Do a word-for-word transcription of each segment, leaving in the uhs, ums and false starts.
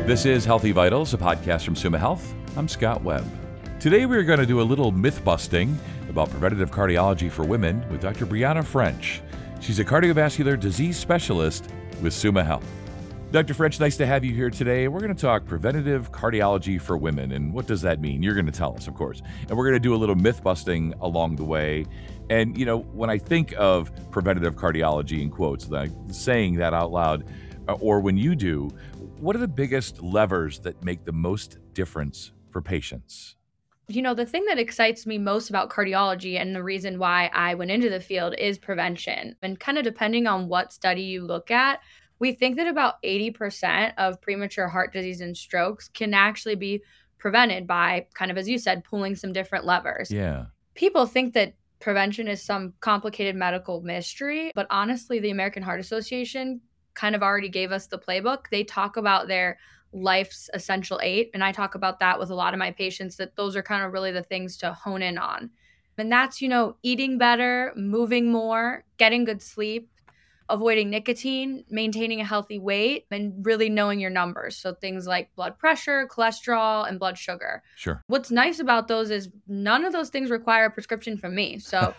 This is Healthy Vitals, a podcast from Summa Health. I'm Scott Webb. Today we're going to do a little myth busting about preventative cardiology for women with Doctor Brianna French. She's a cardiovascular disease specialist with Summa Health. Doctor French, nice to have you here today. We're going to talk preventative cardiology for women. And what does that mean? You're going to tell us, of course. And we're going to do a little myth busting along the way. And, you know, when I think of preventative cardiology in quotes, like saying that out loud, or when you do, what are the biggest levers that make the most difference for patients? You know, the thing that excites me most about cardiology and the reason why I went into the field is prevention. And kind of depending on what study you look at, we think that about eighty percent of premature heart disease and strokes can actually be prevented by kind of, as you said, pulling some different levers. Yeah. People think that prevention is some complicated medical mystery, but honestly, the American Heart Association kind of already gave us the playbook. They talk about their life's essential eight, and I talk about that with a lot of my patients, that those are kind of really the things to hone in on. And that's, you know, eating better, moving more, getting good sleep, avoiding nicotine, maintaining a healthy weight, and really knowing your numbers. So things like blood pressure, cholesterol, and blood sugar. Sure. What's nice about those is none of those things require a prescription from me. So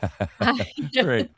Great.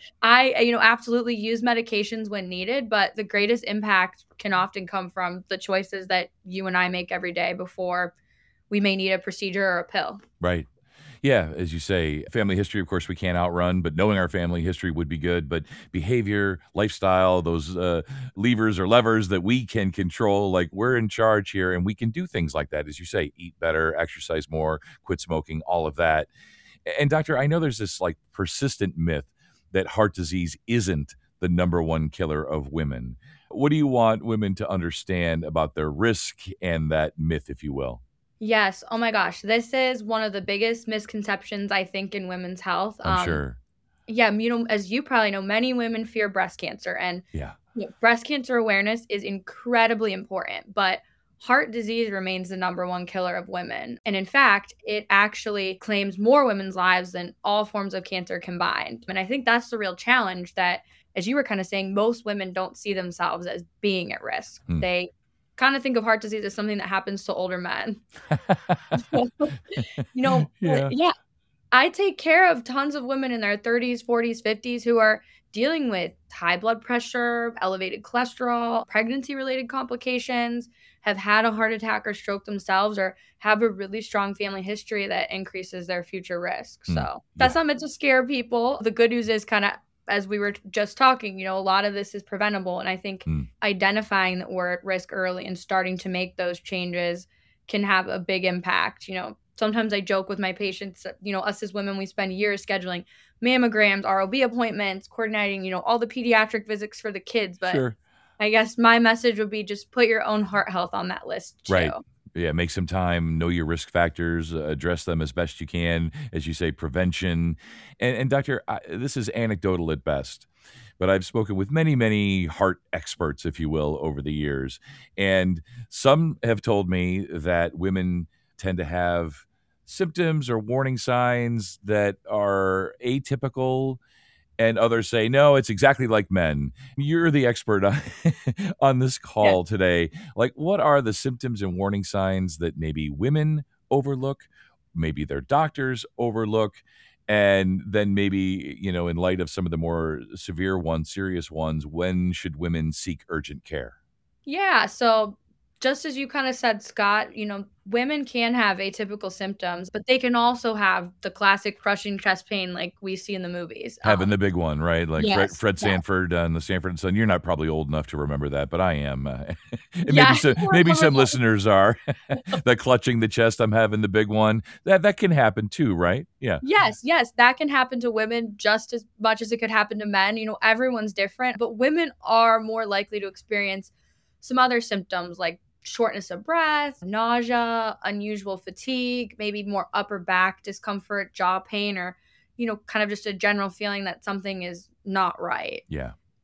I, you know, absolutely use medications when needed, but the greatest impact can often come from the choices that you and I make every day before we may need a procedure or a pill. Right. Yeah, as you say, family history, of course, we can't outrun, but knowing our family history would be good. But behavior, lifestyle, those uh, levers or levers that we can control, like we're in charge here and we can do things like that. As you say, eat better, exercise more, quit smoking, all of that. And doctor, I know there's this like persistent myth that heart disease isn't the number one killer of women. What do you want women to understand about their risk and that myth, if you will? Yes. Oh my gosh. This is one of the biggest misconceptions, I think, in women's health. I'm Um, sure. yeah, you know, as you probably know, many women fear breast cancer, and Yeah. you know, breast cancer awareness is incredibly important, but heart disease remains the number one killer of women. And in fact, it actually claims more women's lives than all forms of cancer combined. And I think that's the real challenge, that, as you were kind of saying, most women don't see themselves as being at risk. Hmm. They kind of think of heart disease as something that happens to older men. you know, but Yeah. yeah, I take care of tons of women in their thirties, forties, fifties who are dealing with high blood pressure, elevated cholesterol, pregnancy-related complications, have had a heart attack or stroke themselves, or have a really strong family history that increases their future risk. Hmm. So that's Yeah. not meant to scare people. The good news is, kind of, as we were just talking, you know, a lot of this is preventable. And I think Hmm. identifying that we're at risk early and starting to make those changes can have a big impact. You know, sometimes I joke with my patients, that, you know, us as women, we spend years scheduling mammograms, R O B appointments, coordinating, you know, all the pediatric visits for the kids. But Sure. I guess my message would be just put your own heart health on that list too. Right. Yeah, make some time, know your risk factors, uh, address them as best you can, as you say, prevention. And, and doctor, I, this is anecdotal at best, but I've spoken with many, many heart experts, if you will, over the years. And some have told me that women tend to have symptoms or warning signs that are atypical, and others say, no, it's exactly like men. You're the expert on, on this Yeah. call today. Like, what are the symptoms and warning signs that maybe women overlook, maybe their doctors overlook, and then maybe, you know, in light of some of the more severe ones, serious ones, when should women seek urgent care? Yeah. So just as you kind of said, Scott, you know, women can have atypical symptoms, but they can also have the classic crushing chest pain like we see in the movies. Having Um, the big one, right? Like Fred, yes. Fred Yeah. Sanford on the Sanford and Son. You're not probably old enough to remember that, but I am. Uh, and maybe Yeah. some, I maybe remember some listeners are. The clutching the chest, I'm having the big one. That that can happen too, right? Yeah. Yes, yes, that can happen to women just as much as it could happen to men. You know, everyone's different, but women are more likely to experience some other symptoms like shortness of breath, nausea, unusual fatigue, maybe more upper back discomfort, jaw pain, or, you know, kind of just a general feeling that something is not right. Yeah.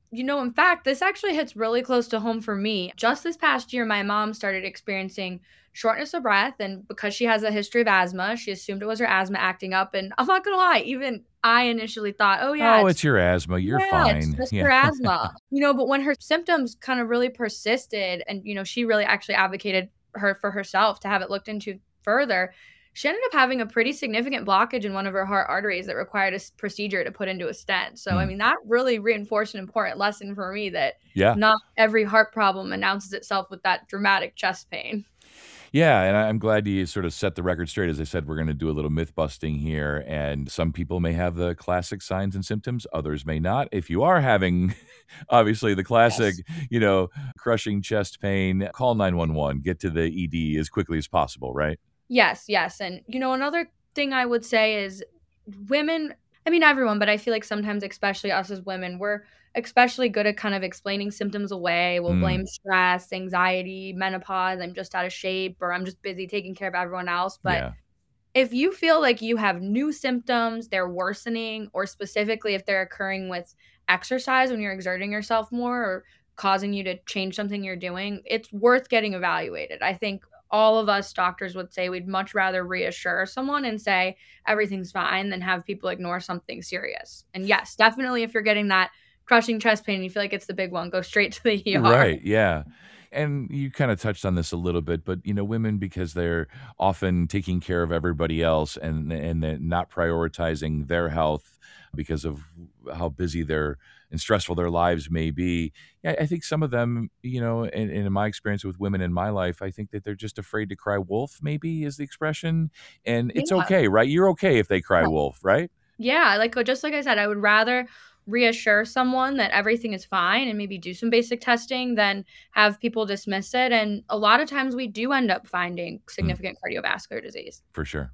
You know, in fact, this actually hits really close to home for me. Just this past year, my mom started experiencing shortness of breath. And because she has a history of asthma, she assumed it was her asthma acting up. And I'm not going to lie, even I initially thought, oh, yeah, Oh, it's it's your asthma. You're yeah, it's fine. just Yeah. her asthma. You know, but when her symptoms kind of really persisted and, you know, she really actually advocated her for herself to have it looked into further, she ended up having a pretty significant blockage in one of her heart arteries that required a s- procedure to put into a stent. So, I Hmm. mean, that really reinforced an important lesson for me that Yeah. not every heart problem announces itself with that dramatic chest pain. Yeah, and I- I'm glad you sort of set the record straight. As I said, we're going to do a little myth busting here, and some people may have the classic signs and symptoms, others may not. If you are having, obviously, the classic, Yes. you know, crushing chest pain, call nine one one, get to the E D as quickly as possible, right? Yes, yes. And, you know, another thing I would say is women, I mean, everyone, but I feel like sometimes, especially us as women, we're especially good at kind of explaining symptoms away. We'll Mm, blame stress, anxiety, menopause, I'm just out of shape, or I'm just busy taking care of everyone else. But yeah. if you feel like you have new symptoms, they're worsening, or specifically if they're occurring with exercise when you're exerting yourself more or causing you to change something you're doing, it's worth getting evaluated. I think all of us doctors would say we'd much rather reassure someone and say everything's fine than have people ignore something serious. And yes, definitely if you're getting that crushing chest pain and you feel like it's the big one, go straight to the E R. Right, yeah. And you kind of touched on this a little bit, but you know, women because they're often taking care of everybody else and and they're not prioritizing their health because of how busy their and stressful their lives may be. Yeah, I think some of them, you know, and, and in my experience with women in my life, I think that they're just afraid to cry wolf, maybe is the expression. And it's Yeah. okay, right? You're okay if they cry wolf, right? Yeah, like, uh, just like I said, I would rather reassure someone that everything is fine and maybe do some basic testing than have people dismiss it, and a lot of times we do end up finding Mm, significant cardiovascular disease. for sure.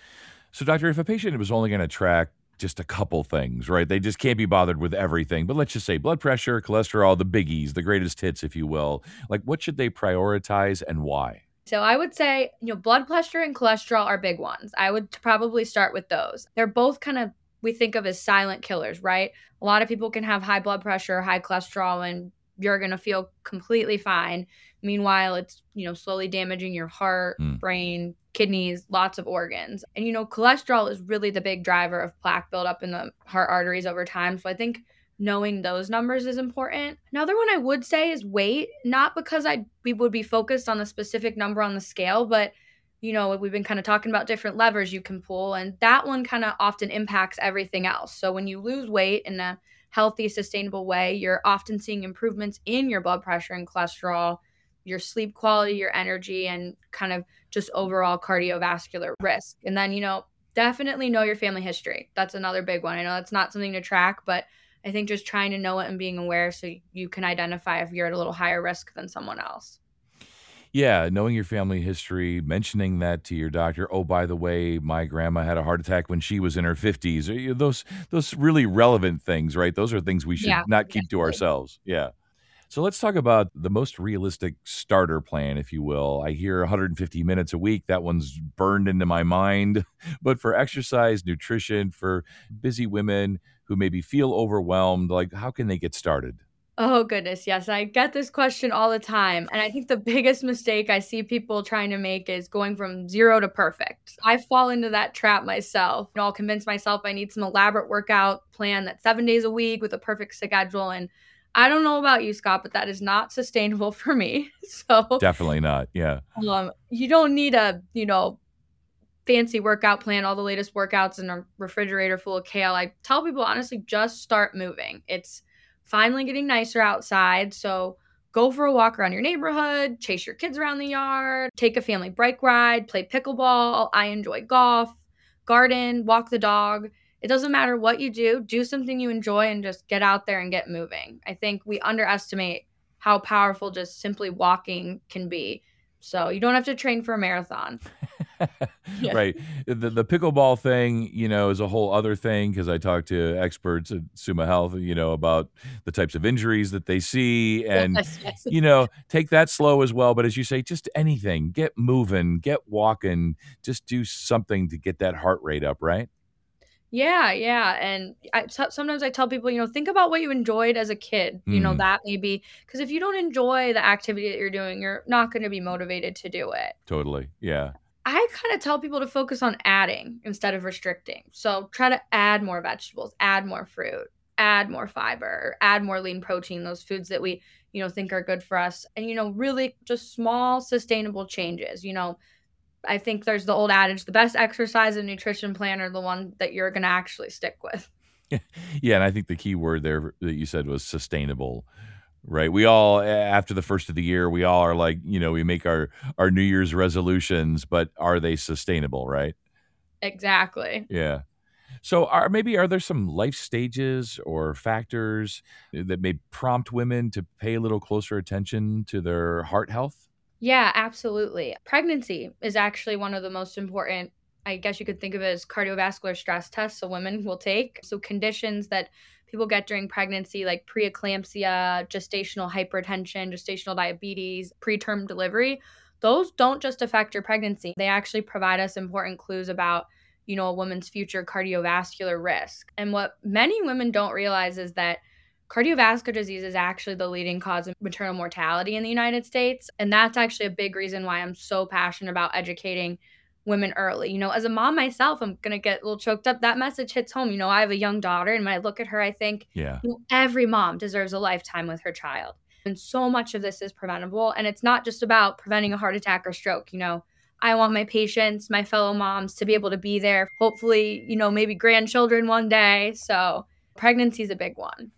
So, doctor, if a patient was only going to track just a couple things, right? They just can't be bothered with everything. But let's just say blood pressure, cholesterol, the biggies, the greatest hits, if you will. Like, what should they prioritize and why? So I would say, you know, blood pressure and cholesterol are big ones. I would probably start with those. They're both kind of we think of as silent killers, right? A lot of people can have high blood pressure, high cholesterol, and you're going to feel completely fine. Meanwhile, it's, you know, slowly damaging your heart, Mm, brain, kidneys, lots of organs. And, you know, cholesterol is really the big driver of plaque buildup in the heart arteries over time. So I think knowing those numbers is important. Another one I would say is weight, not because I we would be focused on the specific number on the scale, but you know, we've been kind of talking about different levers you can pull, and that one kind of often impacts everything else. So when you lose weight in a healthy, sustainable way, you're often seeing improvements in your blood pressure and cholesterol, your sleep quality, your energy, and kind of just overall cardiovascular risk. And then, you know, definitely know your family history. That's another big one. I know that's not something to track, but I think just trying to know it and being aware so you can identify if you're at a little higher risk than someone else. yeah, knowing your family history, mentioning that to your doctor. Oh, by the way, my grandma had a heart attack when she was in her fifties. Or, you know, those those really relevant things, right? Those are things we Yeah, should not keep to definitely. ourselves. Yeah. So let's talk about the most realistic starter plan, if you will. I hear one hundred fifty minutes a week. That one's burned into my mind. But for exercise, nutrition, for busy women who maybe feel overwhelmed, like how can they get started? Oh, goodness, yes, I get this question all the time, and I think the biggest mistake I see people trying to make is going from zero to perfect. I fall into that trap myself, and I'll convince myself I need some elaborate workout plan that's seven days a week with a perfect schedule, and I don't know about you, Scott, but that is not sustainable for me. So, Definitely not. Yeah. um, you don't need a, you know, fancy workout plan, all the latest workouts in a refrigerator full of kale. I tell people honestly, just start moving. It's finally getting nicer outside. So go for a walk around your neighborhood, chase your kids around the yard, take a family bike ride, play pickleball. I enjoy golf, garden, walk the dog. It doesn't matter what you do, do something you enjoy and just get out there and get moving. I think we underestimate how powerful just simply walking can be. So you don't have to train for a marathon. Yeah. Right. The the pickleball thing, you know, is a whole other thing because I talk to experts at Summa Health, you know, about the types of injuries that they see and, Yes, yes. you know, take that slow as well. But as you say, just anything, get moving, get walking, just do something to get that heart rate up, right? Yeah, yeah, and I so sometimes I tell people, you know, think about what you enjoyed as a kid, you know, Mm, that may be because if you don't enjoy the activity that you're doing, you're not gonna be motivated to do it. totally. Yeah. I kinda tell people to focus on adding instead of restricting. So, try to add more vegetables, add more fruit, add more fiber, add more lean protein, those foods that we, you know, think are good for us, and, you know, really just small sustainable changes, you know, I think there's the old adage, the best exercise and nutrition plan are the one that you're gonna actually stick with. Yeah, and I think the key word there that you said was sustainable, right? We all a after the first of the year, we all are like, you know, we make our our New Year's resolutions, but are they sustainable, right? Exactly. Yeah. So, are maybe are there some life stages or factors that may prompt women to pay a little closer attention to their heart health? Yeah, absolutely. Pregnancy is actually one of the most important, I guess you could think of it as cardiovascular stress tests so women will take. So conditions that people get during pregnancy like preeclampsia, gestational hypertension, gestational diabetes, preterm delivery, those don't just affect your pregnancy. They actually provide us important clues about, you know, a woman's future cardiovascular risk. And what many women don't realize is that cardiovascular disease is actually the leading cause of maternal mortality in the United States, and that's actually a big reason why I'm so passionate about educating women early. You know, as a mom myself, I'm gonna get a little choked up. That message hits home. You know, I have a young daughter, and when I look at her, I think, Yeah. you know, every mom deserves a lifetime with her child. And so much of this is preventable. And it's not just about preventing a heart attack or stroke. You know, I want my patients, my fellow moms to be able to be there. Hopefully, you know, maybe grandchildren one day. So pregnancy is a big one.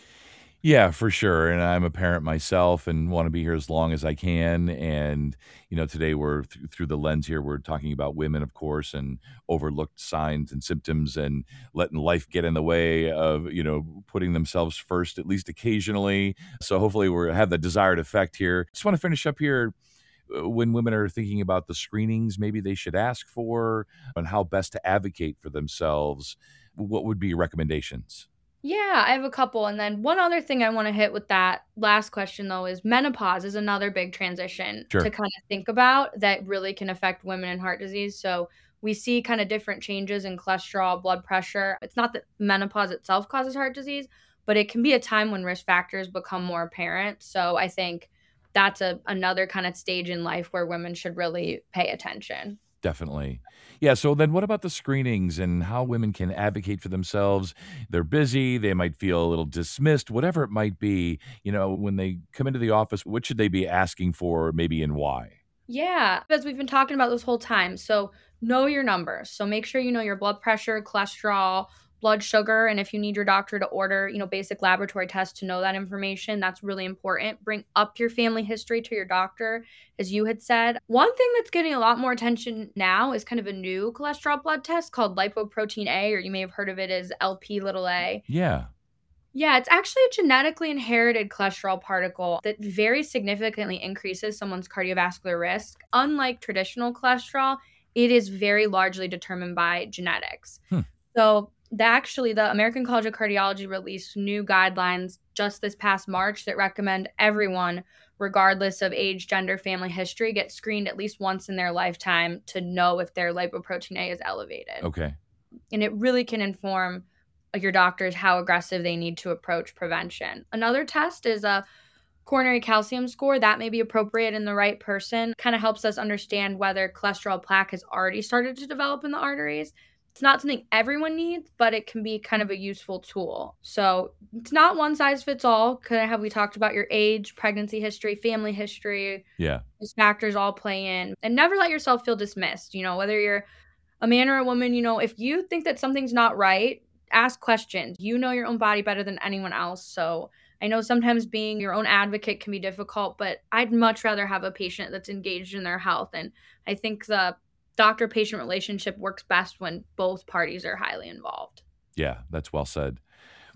Yeah, for sure. And I'm a parent myself and want to be here as long as I can. And, you know, today we're th- through the lens here, we're talking about women, of course, and overlooked signs and symptoms and letting life get in the way of, you know, putting themselves first, at least occasionally. So hopefully we have the desired effect here. Just want to finish up here. uh, When women are thinking about the screenings, maybe they should ask for and how best to advocate for themselves. What would be your recommendations? Yeah, I have a couple. And then one other thing I want to hit with that last question, though, is menopause is another big transition to Sure. kind of think about that really can affect women in heart disease. So we see kind of different changes in cholesterol, blood pressure. It's not that menopause itself causes heart disease, but it can be a time when risk factors become more apparent. So I think that's a another kind of stage in life where women should really pay attention. Definitely. Yeah, so then what about the screenings and how women can advocate for themselves? They're busy, they might feel a little dismissed, whatever it might be. You know, when they come into the office, what should they be asking for, maybe, and why? Yeah, as we've been talking about this whole time. So, know your numbers. So, make sure you know your blood pressure, cholesterol, blood sugar, and if you need your doctor to order, you know, basic laboratory tests to know that information, that's really important. Bring up your family history to your doctor, as you had said. One thing that's getting a lot more attention now is kind of a new cholesterol blood test called lipoprotein A, or you may have heard of it as L P little a. Yeah. Yeah, it's actually a genetically inherited cholesterol particle that very significantly increases someone's cardiovascular risk. Unlike traditional cholesterol, it is very largely determined by genetics. Hmm. So, the, actually, the American College of Cardiology released new guidelines just this past March that recommend everyone, regardless of age, gender, family history, get screened at least once in their lifetime to know if their lipoprotein A is elevated, Okay. and it really can inform uh, your doctors how aggressive they need to approach prevention. Another test is a coronary calcium score that may be appropriate in the right person. Kind of helps us understand whether cholesterol plaque has already started to develop in the arteries. It's not something everyone needs, but it can be kind of a useful tool. So it's not one size fits all. Kind of have we talked about your age, pregnancy history, family history, Yeah. these factors all play in, and never let yourself feel dismissed. You know, whether you're a man or a woman, you know, if you think that something's not right, ask questions. You know your own body better than anyone else. So I know sometimes being your own advocate can be difficult, but I'd much rather have a patient that's engaged in their health. And I think the doctor patient relationship works best when both parties are highly involved. Yeah, that's well said.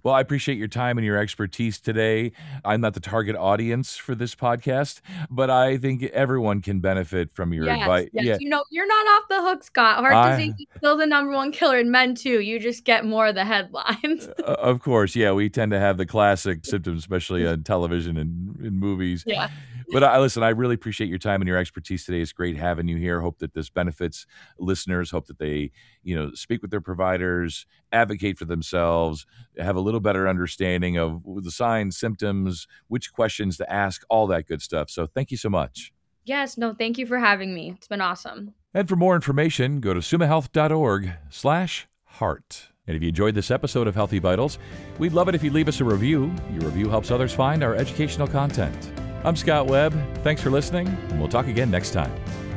Well, I appreciate your time and your expertise today. I'm not the target audience for this podcast, but I think everyone can benefit from your Yes, advice. yes. Yeah, You know, you're not off the hook, Scott. Heart I, disease is still the number one killer in men, too. You just get more of the headlines. uh, of course, yeah, we tend to have the classic symptoms, especially on television and in movies. Yeah. But I listen, I really appreciate your time and your expertise today. It's great having you here. Hope that this benefits listeners. Hope that they, you know, speak with their providers, advocate for themselves, have a little better understanding of the signs, symptoms, which questions to ask, all that good stuff. So thank you so much. Yes, no, thank you for having me. It's been awesome. And for more information, go to sumahealth.org slash heart. And if you enjoyed this episode of Healthy Vitals, we'd love it if you'd leave us a review. Your review helps others find our educational content. I'm Scott Webb. Thanks for listening, and we'll talk again next time.